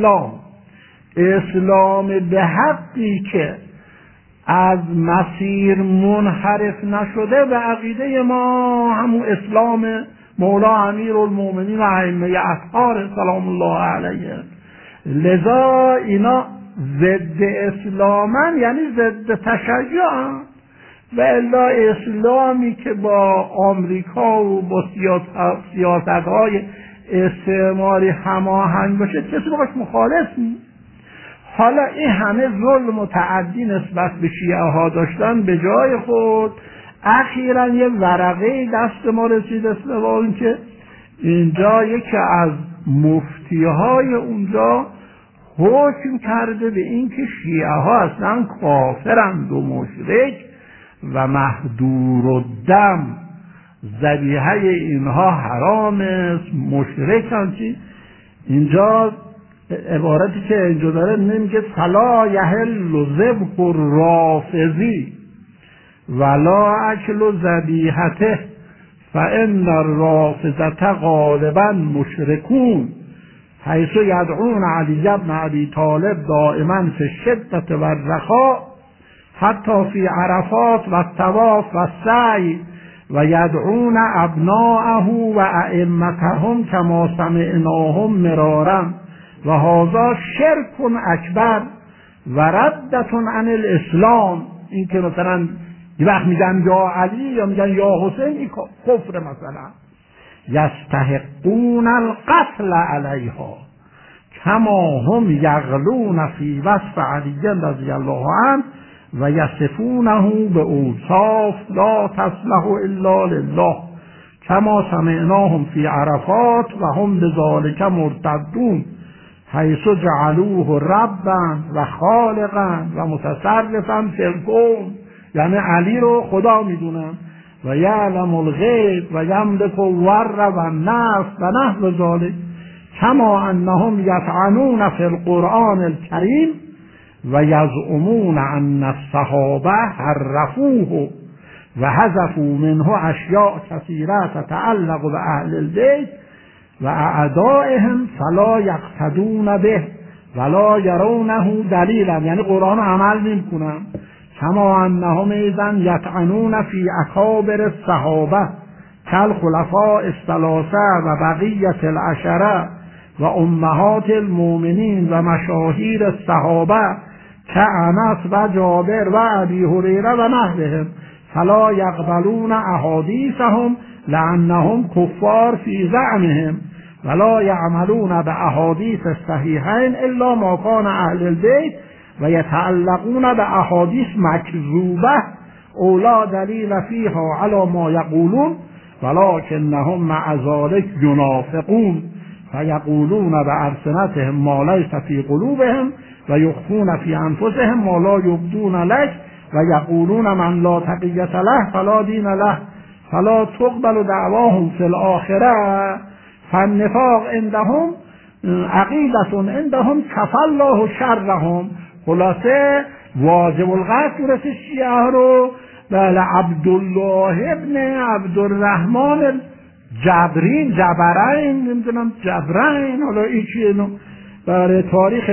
اسلام به حقی که از مسیر منحرف نشده به عقیده ما همون اسلام مولا امیرالمومنین و ائمه اطهار سلام الله علیه. لذا اینا ضد اسلامن، یعنی ضد تشیعن، و الا اسلامی که با آمریکا و با سیاست‌های استعماری هماهنگ باشه کسی باش مخالف نیست. حالا این همه ظلم و تعدی نسبت به شیعه ها داشتن به جای خود، اخیراً یه ورقه دست ما رسید اسم اون که اینجا یکی از مفتیهای اونجا حکم کرده به این که شیعه ها اصلا کافرند و مشرک و محدور الدم، ذبیحه اینها حرام است، مشرکند. اینجا عبارتی که اینجا داره نمیگه فلا یحل ذبح الرافضی ولا اکل ذبیحته فان الرافضة غالبا مشرکون حیث یدعون علی بن ابی طالب دائما فی الشدة والرخاء حتی فی عرفات و الطواف و السعی و یدعون ابناءه و ائمتهم کما سمعناهم مرارا و هذا شرک اکبر و ردة عن الاسلام. این که مثلا یه وقت میگن یا علی یا میگن یا حسین، این کفر. مثلا یستحقون القتل علیها کما هم یغلون فی وصف علی رضی الله عنه و یصفونه به اوصاف لا تصلح الا لله کما سمعناهم فی عرفات و هم بذلک مرتدون حیث جعلوه ربا و خالقا و متصرفا فی الکون. یعنی علی رو خدا میدونن و یعلم الغیب و یملک الور و النفس و نحو ذلک کما انهم یطعنون فی القرآن الکریم و یزعمون ان الصحابه حرفوه و حذفوا منه اشیاء کثیره تتعلق باهل البیت و اعدائهم فلا یقتدون به ولا یرونه دلیلا. یعنی قرآن عمل نمیکنن. کما انهم ایضا یطعنون فی اکابر الصحابه کالخلفاء الثلاثه و بقیه العشره و امهات المؤمنین و مشاهیر الصحابه کانس و جابر و ابی هریره و نحوهم فلا یقبلون احادیثهم لانهم کفار فی زعمهم ولا یعملون باحادیث الصحیحین الا ما کان اهل البیت و یتعلقون باحادیث مکذوبه اولا دلیل فیها علی ما یقولون ولکنهم مع ذلک ینافقون فیقولون بألسنتهم ما لیس فی قلوبهم و یخفون فی انفسهم ما لا یبدون لک و یقولون من لا تقیة له فلا دین له فلا تقبل دعواهم فی الاخره فالنفاق عندهم عقیدة عندهم کفى الله شرهم. خلاصه واجب القتل رسید شیعه رو. بله، عبدالله ابن عبدالرحمن جبرین نمیدونم جبرین، حالا این چیه، برای تاریخ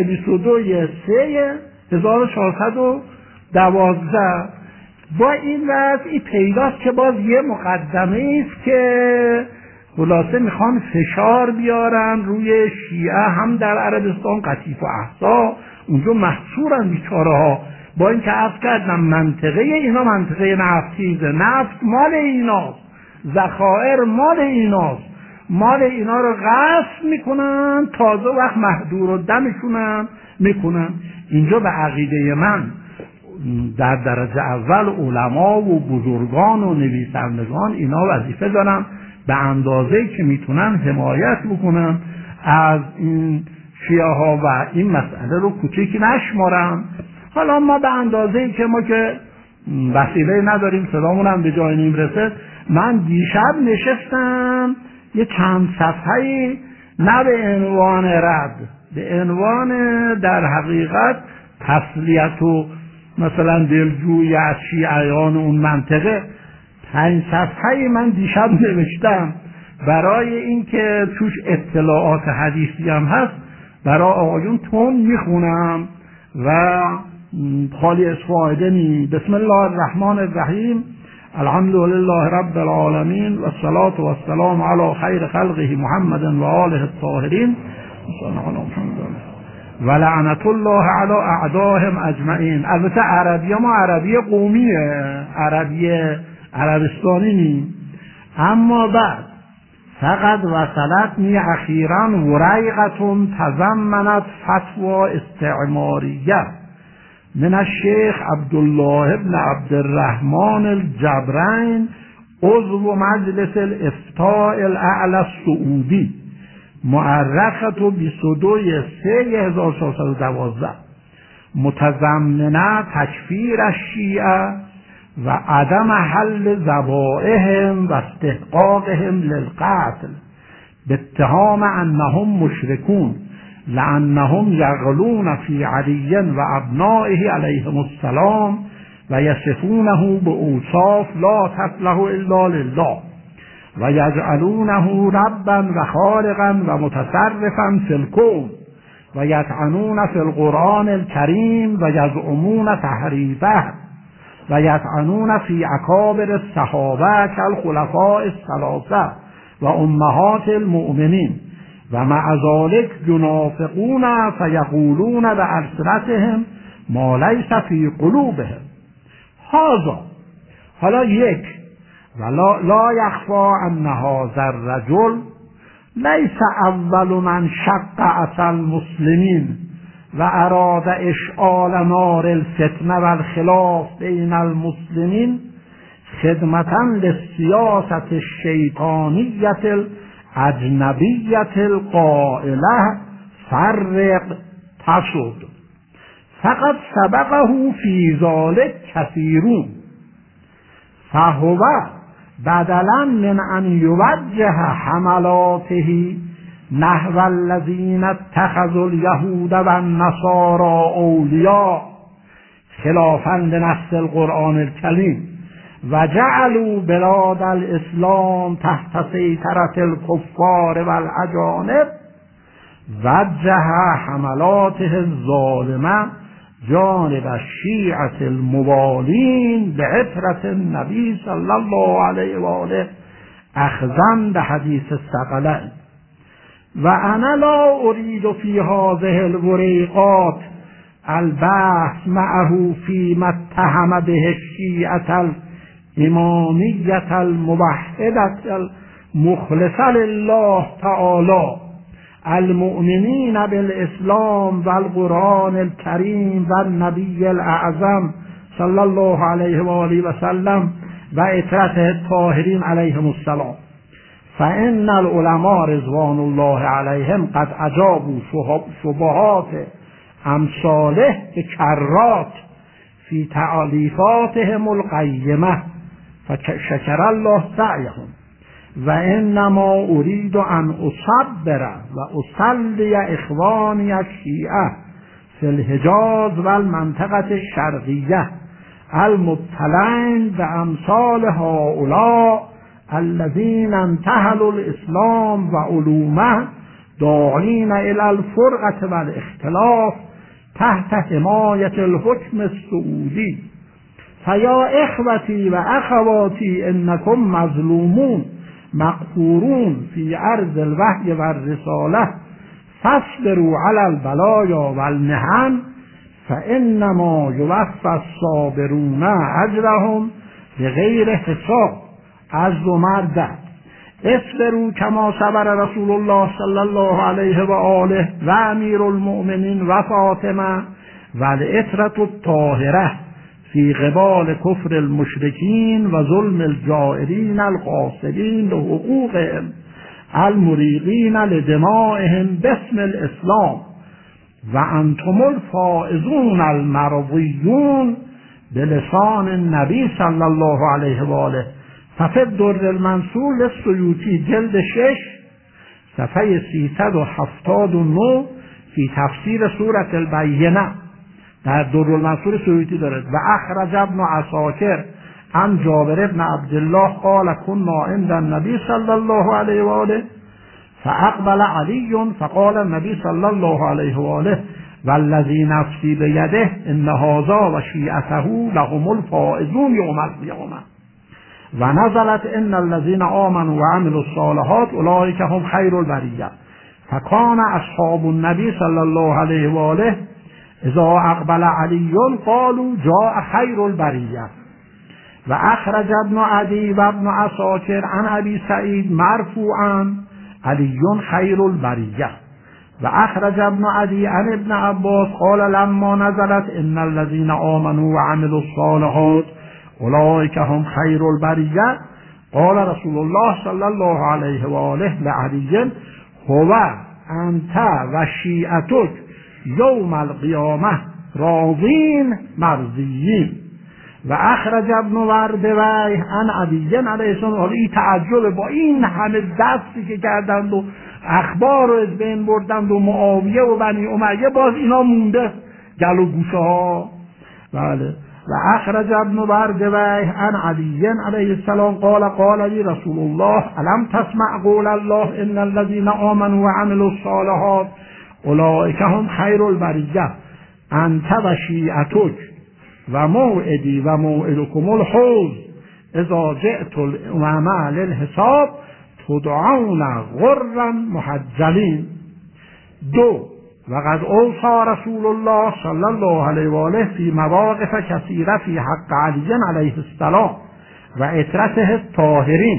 22/3/1412 با این وضعی پیداست که باز یه مقدمه است که خلاصه میخوان فشار بیارن روی شیعه هم در عربستان، قطیف و احسا اونجا محصورن بیچاره ها. با این که عرض کردم منطقه اینا منطقه نفتیزه، نفت مال ایناست، ذخایر مال ایناست، مال اینا رو غصب میکنن، تازه وقت محدور و دمشونم میکنن. اینجا به عقیده من در درجه اول علما و بزرگان و نویسندگان اینا وظیفه دارن به اندازه‌ای که میتونن حمایت بکنن از این شیعه ها و این مسئله رو کوچیکی نشمارن. حالا ما به اندازه‌ای که ما که وسیله نداریم صدامون هم به جای نمیرسه، من دیشب نشستم یه چند صفحه‌ای نه به عنوان رد، به عنوان در حقیقت تسلیت و مثلا دلجویی از شیعیان اون منطقه 5 صفحه‌ای من دیشب نوشتم برای اینکه توش اطلاعات حدیثی هم هست برای آقایون تون میخونم و خالی از فایده نی. بسم الله الرحمن الرحیم الحمد لله رب العالمین و الصلاة و السلام علی خیر خلقه محمد و آله الطاهرین و لعنت الله علی اعدائهم اجمعین. البته عربی ما عربی قومیه، عربی عربستانی نی. اما بعد فقد وصلتنی اخیرا ورقة تضمنت فتوى استعماریه من الشیخ عبدالله بن عبدالرحمن الجبرین عضو مجلس الافتاء الاعلی السعودی مؤرخة 22/3/1412 متضمنه تکفیر الشیعه و عدم حل ذبائحهم و استحقاقهم للقتل باتهام انهم مشركون لانهم یغلون فی علی و ابنائه علیهم السلام و یصفونه باوصاف لا تصلح الا لله و یجعلونه ربا و خالقا و متصرفا فی الکون و یطعنون فی القرآن الکریم و یزعمون تحریفه و یطعنون فی اکابر الصحابه کالخلفاء الثلاثه و امهات المؤمنین و مع ذلك ینافقون فیقولون بألسنتهم ما لیس فی قلوبهم. هذا حالا یک و لا یخفی ان هذا الرجل لیس اول من شق عصا المسلمین و اراد اشعال نار الفتنه و الخلاف بین المسلمین خدمتا للسیاست الشیطانیت الاجنبیت القائله فرق تسد فقد سبقه فی ذلك کثیرون فهو بدلا من ان یوجه حملاته نحو الذین اتخذوا اليهود و النصارى اولیاء خلافا لنص القرآن الکریم و جعلوا بلاد الاسلام تحت سیطرة الکفار و الاجانب وجه حملاته الظالمه جانب الشیعة الموالین بعترة النبی صلی الله علیه و آله اخذا بحدیث الثقلین. و انا لا اريد في هذه الورقات البحث معه فيما اتهم به الشيعة الامامیة الموحدة المخلصة لله تعالى المؤمنين بالاسلام و القرآن الكريم و النبي الاعظم صلى الله عليه و آله و سلم و عترته الطاهرین علیهم السلام. فإن العلماء رضوان الله علیهم قد اجابوا شبهات امثاله بکرات فی تألیفاتهم القیمه فشکر الله سعیهم. و انما اريد ان اصبر و اصلی اخوانی الشیعه فی الحجاز و المنطقه الشرقیه المبتلین بامثال هؤلاء الذين انتهلوا الاسلام و علومه داعین الى الفرقه و الاختلاف تحت حمایت الحکم السعودی. فیا اخوتی و اخواتی انکم مظلومون مقهورون فی عرض الوحی و الرساله فاصبروا علی البلایا و المحن فانما یوفی الصابرون اجرهم بغیر حساب. عز و مرده اصبروا کما صبر رسول الله صلی الله علیه و آله و امیر المؤمنین و فاطمه و العترة الطاهره فی قبال کفر المشرکین و ظلم الجائرین القاصدین لحقوقهم المریقین لدمائهم باسم الاسلام و انتم الفائزون المرضیون بلسان النبی صلی الله علیه و آله. صفحه الدر المنصور للسیوطی جلد 6 صفحه 379 فی تفسیر سورة البینه در در المنصور سیوطی دارد. و اخرج ابن عساکر عن جابر بن عبدالله قال كنا عند النبی صلی الله علیه و آله فاقبل علی فقال النبی صلی الله علیه و آله والذی نفسی بیده ان هذا و شیعته لهم الفائزون یوم القیامه و نزلت ان الذين آمنوا وعملوا الصالحات اولئک هم خیر البریه فکان اصحاب النبی صلی الله علیه و آله اذا اقبل علی قالوا جاء خیر البریه و اخرج ابن عدی و ابن عساکر عن ابی سعید مرفوعا علی خیر البریه و اخرج ابن عدی عن ابن عباس قال لما نزلت ان الذين آمنوا وعملوا الصالحات اولئک هم خیر البریه قال رسول الله صلی الله علیه و آله لعلی هو انت و شیعتک یوم القیامه راضین مرضیین و اخرج ابن وردویه عن علی علیه السلام. این تعجب با این همه دستی که کردند و اخبار رو از بین بردند و معاویه و بنی امیه باز اینا مونده گل و گوشه ها. بله. و اخرج ابن وردویه عن علی علیه السلام قال قال لی رسول الله الم تسمع قول الله ان الذين آمنوا وعملوا الصالحات اولئک هم خیر البریه انت و شیعتک و موعدی و موعدکم الحوض اذا جئت الامم للحساب تدعون غرا محجلین. 2 وقد اوصى رسول الله صلی الله علیه و آله فی مواقف کثیره فی حق علی علیه السلام و اطرته الطاهرین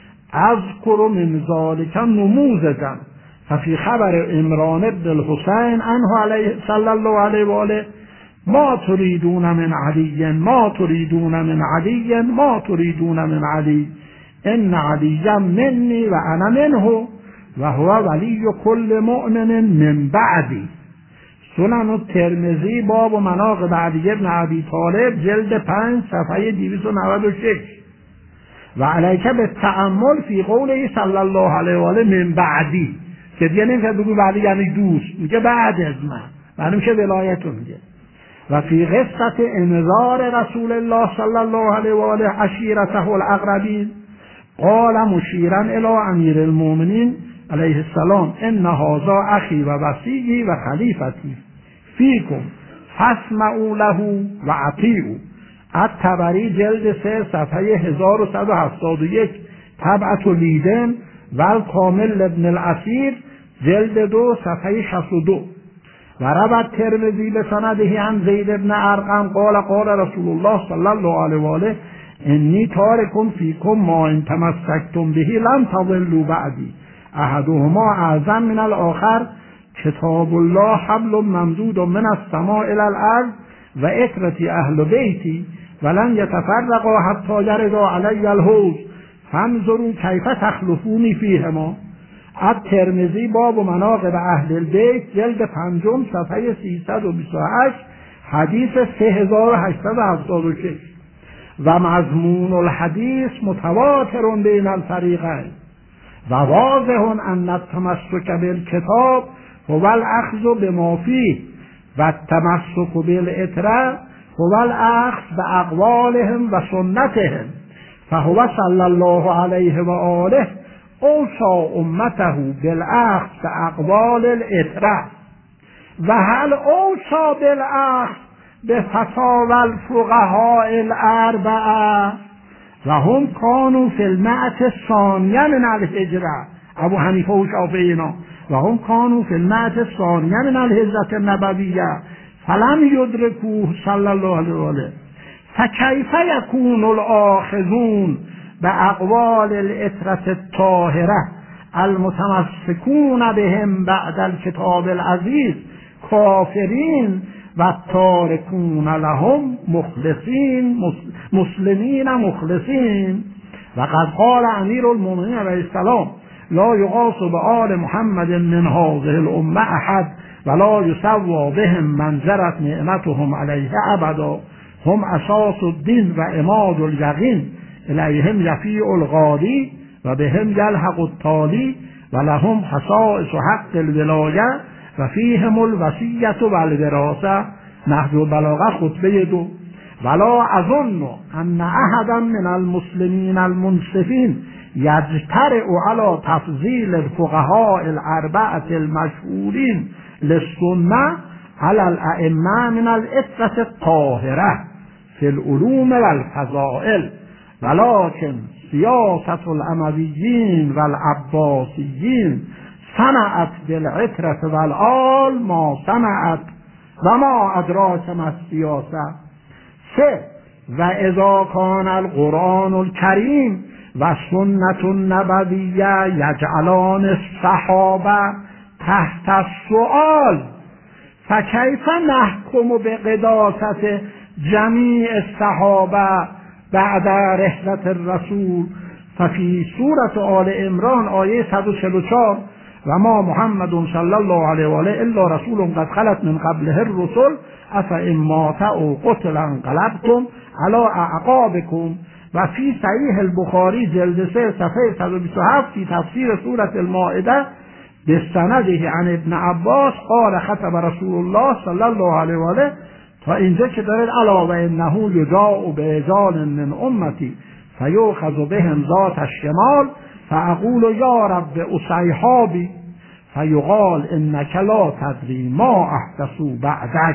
اذکر من ذلک نموذجا ففی خبر عمران بن الحسین عنه علیه صلی الله علیه و آله ما تريدون من علی ما تريدون من علی ما تريدون من علی ان علی منی و انا منه و هو ولی کل مؤمن من بعدی. سنن الترمذی باب مناقب علی ابن ابی طالب جلد 5 صفحه 296 و علیک بالتأمل فی قوله صلی الله علیه و آله من بعدی که دیگه نمیشه بگو بعدی یعنی دوست، میگه بعد از من میشه ولایت میگه. و فی قصة انذار رسول الله صلی الله علیه و آله عشیرته الاقربین قال مشیرا الی امیر المؤمنین علیه السلام ان هذا اخی و وصیی و خلیفتی فیکم فاسمعوا له و اطیعوا. الطبری جلد 3 صفحه 1171 طبعة لیدن و الکامل ابن الاسیر جلد 2 صفحه 62 و روى الترمذی بسنده عن زید بن ارقم قال قال رسول الله صلی الله علیه و آله انی تارکم فیکم ما ان تمسکتم به لن تضلوا بعدی احدهما اعظم من الاخر کتاب الله حبل ممدود من السماء الى الارض و اطرتی اهل بیتی ولن یتفرقا حتی یردا علی الحوض فانظروا کیف تخلفونی فیهما. الترمذی باب مناقب اهل البیت جلد 5 صفحه 328 حدیث 3876 و مضمون الحدیث متواتر بین الفریقین و واضح ان التمسک بالکتاب هو الاخذ بما فیه و التمسک بالعتره هو الاخذ باقوالهم و سنتهم فهو صلی الله علیه و آله اوصى امته بالاخذ باقوال العتره و هل اوصى بالاخذ بفتاوی الفقهاء الاربعه و هم کانوا فی المئة الثانیه من الهجره ابو حنیفه و شافعی اینا و هم کانوا فی المئة الثانیه من الهجره النبویه فلم یدرکوه صلی الله علیه و آله فکیف یکون الاخذون باقوال العتره الطاهره المتمسکون بهم بعد الکتاب العزیز کافرین و تارکون لهم مخلصین مسلمین مخلصین. و قد قال امیر المؤمنین علیه السلام لا یقاس بآل محمد من هذه الامه احد ولا یسوى بهم من جرت نعمتهم علیه ابدا هم اساس الدین و عماد الیقین الیهم یفیع الغالی و بهم یلحق التالی و لهم خصائص حق الولایه و فیهم الوصیة و الوراثه. نهج البلاغه خطبه 2. ولا اظن ان احدا من المسلمین المنصفین یجترئ علی تفضیل الفقهاء الاربعه المشهورین للسنه علی الائمه من العترة الطاهره فی العلوم و الفضائل ولكن سیاست الامویین و العباسیین صنعت بالعترة والآل ما صنعت و ما ادراک ما السیاسه. 3 و اذا کان القرآن الکریم و سنت النبویه یجعلان الصحابه تحت السؤال فکیف نحکم بقداست جمیع الصحابه بعد رحلت الرسول. ففي سورة آل عمران آیه 144 و ما محمد صلی الله علیه و آله الا رسول قد خلت من قبله الرسل افئن مات او قتل انقلبتم علی اعقابکم. و فی صحیح البخاری جلد 3 صفحه 127 فی تفسیر سورة المائده بسنده عن ابن عباس قال خطب رسول الله صلی الله علیه و آله تا اینجا که دارد علا و انه یجاء برجال من امتی فیؤخذ بهم ذات الشمال فاقول یا رب اصیحابی فیقال انک لا تدری ما احدثوا بعدک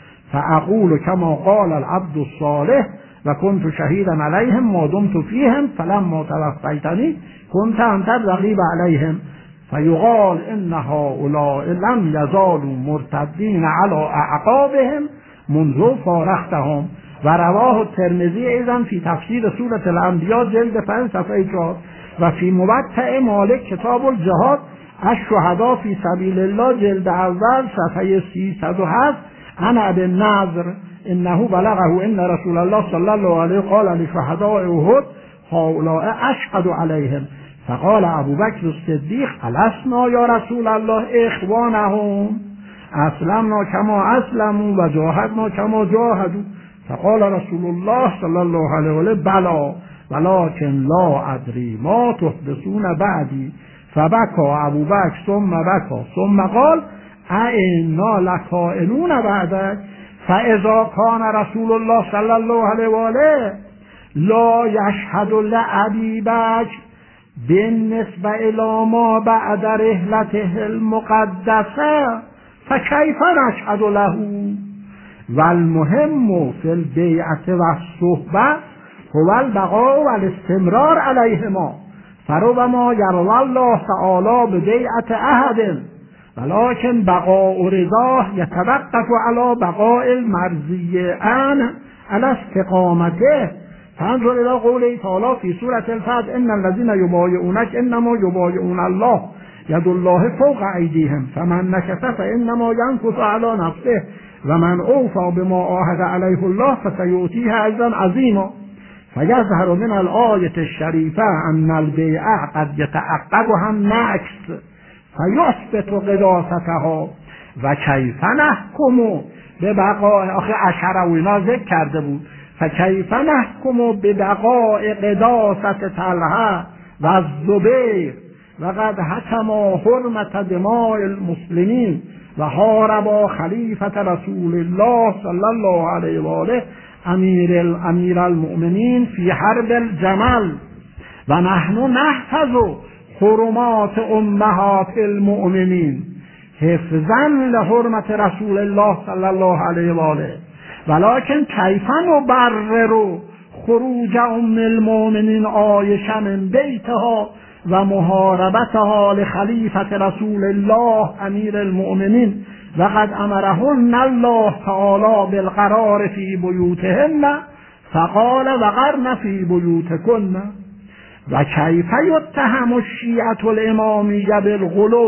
فاقول کما قال العبد الصالح و كنت شهیدا علیهم ما دمت فیهم فلما توفیتنی كنت انت الرقیب علیهم فیقال ان هؤلاء لم یزالوا مرتدین علی اعقابهم منذ فارقتهم. و رواه الترمذی ایضا فی تفسیر سورة الانبیاء جلد 5 صفحه 4 و فی موطأ مالک کتاب الجهاد الشهداء فی سبیل الله جلد اول صفحه 307 عن ابي النضر انه بلغه ان رسول الله صلی الله علیه قال لشهداء احد هؤلاء اشهد علیهم فقال ابو بکر الصدیق السنا یا رسول الله اخوانهم اسلمنا کما اسلموا و جاهدنا کما جاهدوا فقال رسول الله صلی الله علیه و آله بلا ولكن لا ادری ما تحدثون بعدی فبکا ابو بکر ثم بکا ثم قال ائنا لکائنون بعدک فاذا کان رسول الله صلی الله علیه و آله لا یشهد لابی بکر بالنسبه الی ما بعد رحلته المقدسه فکیف نشهد له. والمهم فی البیعة و الصحبة هو البقاء و الاستمرار علیهما فربما یروی الله تعالی ببیعة احد ولكن بقاء رضاه یتوقف علی بقاء المرضی عنه علی استقامته. فانظر الى قوله تعالی فی سورة الفتح ان الذین یبایعونک انما یبایعون الله ید الله فوق ایدیهم فمن نکث فانما ینکث علی نفسه و من اوفا بما عاهد علیه الله فسیؤتیه اجرا عظیما. فیظهر من الآیة الشریفه ان البیعة قد یتعقبها النکث فیثبت قداستها و کیف نحکم ببقاء آخه عشره و اینا ذکر کرده بود فکیف نحکم ببقاء قداست طلحه و الزبیر و قد حکما حرمت دماء المسلمین و حاربا خلیفة رسول الله صلی الله علیه و آله امیر المؤمنین فی حرب الجمل و نحن نحفظ حرمات امهات المؤمنین حفظا لحرمت رسول الله صلی الله علیه و آله ولكن کیف نبرر خروج ام المؤمنین عایشه من بیتها و محاربتها لخلیفة رسول الله امیر المؤمنین و قد امرهن الله تعالی بالقرار فی بیوتهن فقال وقرن فی بیوتکن. و کیف یتهم الشیعة الامامیه بالغلو.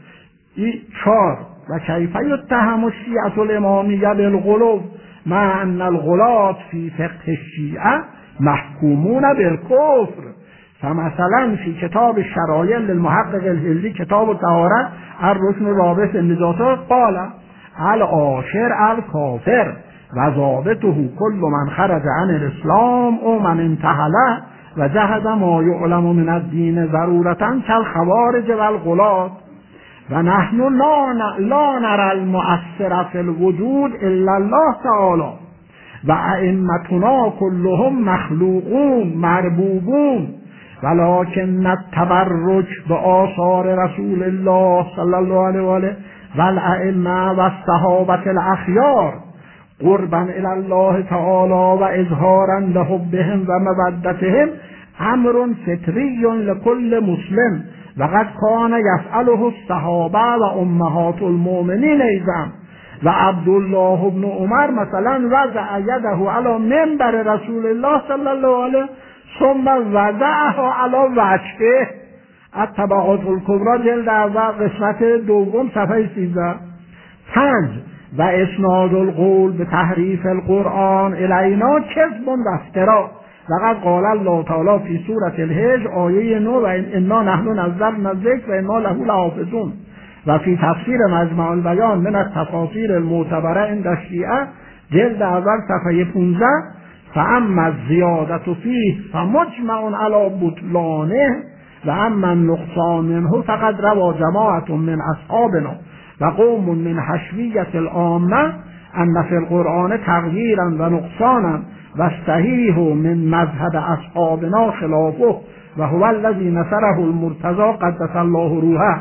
4 و کیف یتهم الشیعة الامامیه بالغلو مع ان الغلاة فی فقه الشیعة محکومون بالکفر. فمثلا فی کتاب الشرایع للمحقق الهلی کتاب الطهارة الرکن الرابع النجاسات قال العاشر الکافر و ضابطه کل من خرج عن الاسلام او من انتحله و جهد ما یعلم من الدین ضرورتا کالخوارج و الغلاة و نحن لا نرى المؤثر فی الوجود الا الله تعالی و ائمتنا کلهم مخلوقون مربوبون ولكن التبرج بآثار رسول الله صلی الله علیه و آله و الائمه و الصحابه الاخیار قربا الی الله تعالی و اظهارا لحبهم و مودتهم امر فطری لكل مسلم و قد کان یفعله الصحابه و امهات المؤمنین ایضا و عبدالله ابن عمر مثلا وضع یده علی منبر رسول الله صلی الله علیه ثم وضعها علی وجهه. الطبقات الکبری جلد اول قسمت دوم صفحه 13. 5 و اسناد القول به تحریف القرآن الینا کذب و افترا. لقد قال الله تعالی فی سورة الحجر آیه 9 و انا نحن نزلنا الذکر و انا له لحافظون. و فی تفسیر مجمع البیان من التفاسیر المعتبره عند الشیعه جلد اول صفحه 15 فاما الزیادة فیه فمجمع علی بطلانه و اما النقصان منه فقد روى جماعة من اصحابنا و قوم من حشویة العامه ان فی القرآن تغییرا و نقصانا و الصحیح من مذهب اصحابنا خلافه و هو الذی نصره المرتضی قدس الله روحه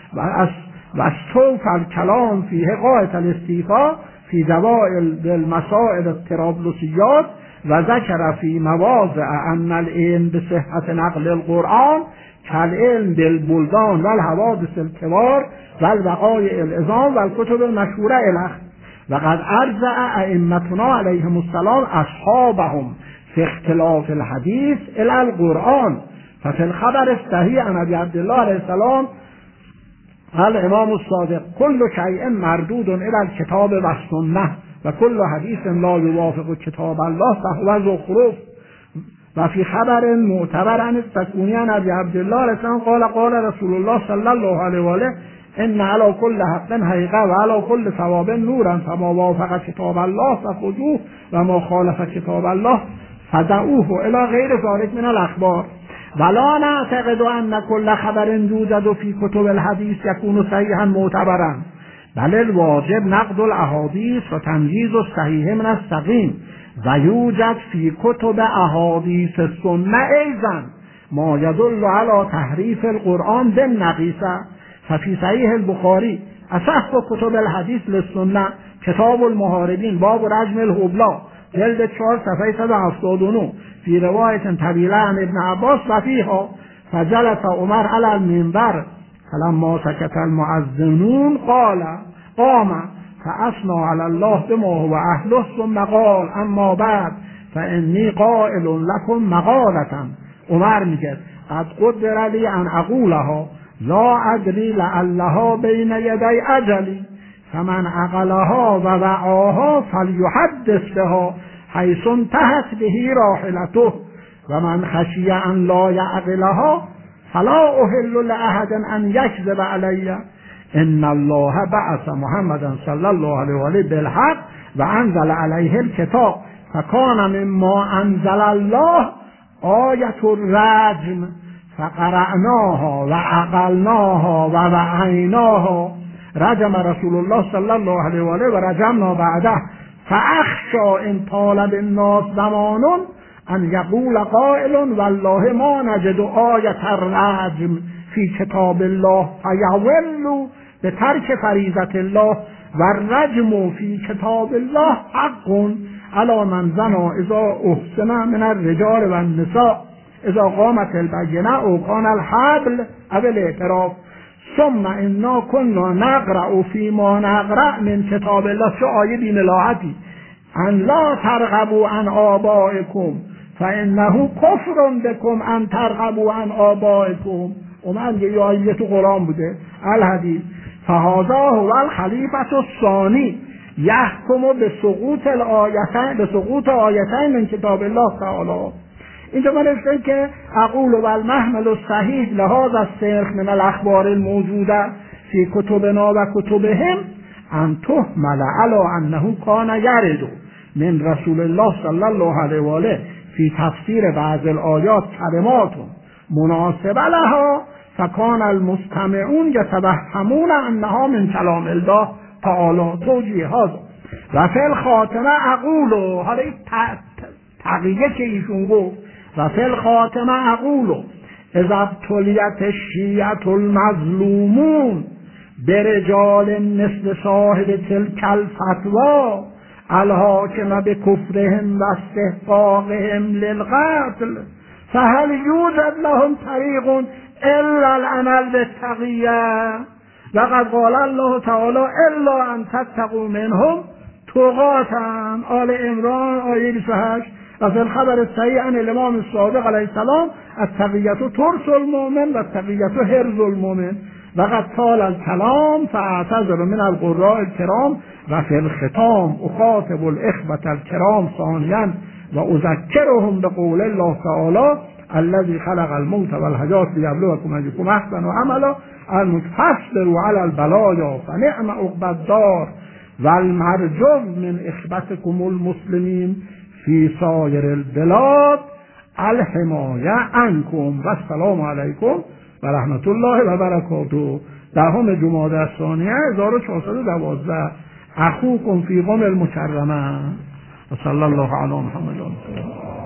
و استوف الکلام فی غایة الاستیفاء فی دوائل بالمسائل الطرابلسیات و ذکر فی مواضع ان العلم بصحت نقل القرآن کالعلم بالبلدان و الحوادث الکبار و الوقایع العظام و الکتب المشهوره الاخ. و قد ارجع ائمتنا علیهم السلام اصحابهم فی اختلاف الحدیث الی القرآن ففي الخبر الصحیح عن ابی عبدالله علیه السلام الامام الصادق كل شیء مردود الى الكتاب و السنه و كل حدیث لا یوافق کتاب الله فهو زخرف. و فی خبر معتبر عن السکونی عن ابی عبدالله علیه السلام قال رسول الله صلی الله علیه و آله ان علی کل حق حقیقه و علی کل ثواب نورا فما وافق کتاب الله فخذوه و ما خالف کتاب الله فدعوه الی غیر ذلک من الاخبار. ولا نعتقد ان كل خبر يوجد في كتب الحديث يكون صحيحا معتبرا بل الواجب نقد الاحاديث و تمييز الصحيح من السقيم و یوجد فی کتب احادیث السنه ایضا ما یدل علی تحریف القرآن بالنقیصه ففی صحیح البخاری اصح کتب الحدیث للسنه کتاب المحاربین باب رجم الحبلا جلد 4 صفحه 179 فی روایت طویله عن ابن عباس و فیها فجلس عمر علی المنبر فلما سکت المؤذنون قام فاثنى علی الله بما هو اهله ثم قال اما بعد فانی قائل لكم مقالة. عمر میگه قد قدر لی ان اقولها لا ادری لعلها بین یدی اجلی فمن عقلها و وعاها فلیحدث بها حیث انتهت به راحلته و من خشی ان لا یعقلها فلا احل لاحد ان یکذب علی. ان الله بعث محمدا صلی الله علیه و آله بالحق و انزل علیه الکتاب فکان مما انزل الله آیت الرجم فقرأناها و عقلناها و وعیناها رجم رسول الله صلی الله علیه و آله و رجمنا بعده فاخشى ان طال بالناس زمان ان یقول قائل والله ما نجد آیت الرجم فی کتاب الله فیولوا به ترک فریضت الله و الرجم فی کتاب الله حق علی من زنا اذا احسن من الرجال و النساء اذا قامت البینه او کان الحبل او الاعتراف ثم انا كنا نقرأ فيما نقرأ من کتاب الله. چه آیه بی‌ملاحتی ان لا ترغبوا عن آبائکم فانه کفر بكم ان ترغبوا عن آبائکم. اومد یه آیه تو قرآن بوده الحدیث فهذا هو الخلیفة الثانی یحکم به سقوط آیتین من کتاب الله تعالی. اینجا ما نوشتن که اقول و المحمل الصحیح لهذا السرخ من الاخبار الموجوده فی کتبنا و کتبهم ان تحمل علی انه کان یرد من رسول الله صلی الله علیه و آله فی تفسیر بعض الآیات کلمات مناسبه لها فکان المستمعون یتوهمون انها من کلام الله تعالی. توجیه هذا و فی الخاتمه اقول، حالا این تقیه که ایشون گفت و فی الخاتمه اقول اذا ابتلیت الشیعة المظلومون برجال مثل صاحب تلک الفتوی الحاکم بکفرهم و استحقاقهم للقتل فهل یوجد لهم طریق الا العمل بالتقیه. لقد قال الله تعالی الا ان تتقوا منهم تقاتا. آل عمران آیه 28. و فی الخبر الصحیح عن الامام الصادق علیه السلام التقیة ترس المؤمن و التقیة حرز المؤمن. وقد طال الكلام فاعتذر من القراء الكرام و فی الختام اخاطب الاخوة الكرام ثانیا و اذکرهم بقول الله تعالی الذي خلق الموت والحیات لیبلوکم ایکم احسن عملا ان تصبروا علی البلایا فنعم عقبی الدار والمرجو من اخوتکم المسلمین فی سایر البلاد الحمایه عنکم و السلام علیکم و رحمت الله و برکاته. 10 جمادی الثانیه 1412. اخوکم فی قم المکرمه و صلی الله علی محمد.